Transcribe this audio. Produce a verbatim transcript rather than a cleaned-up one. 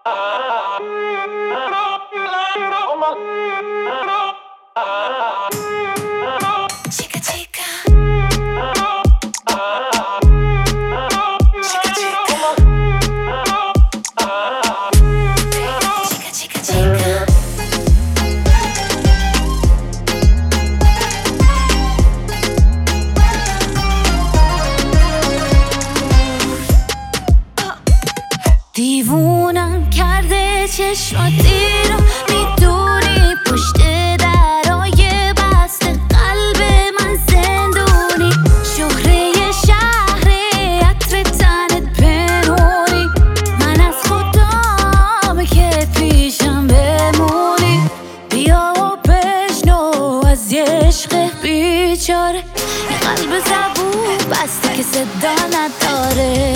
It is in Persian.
دیوونم کرده چشماتی رو میدونی، پشت درای بسته قلب من زندونی، شهره شهر عطر تنت پنهونی، من از خودم که پیشم بمونی، بیا و بشنو از یه عشق بیچاره، یه قلب زبون بسته که صدا نداره.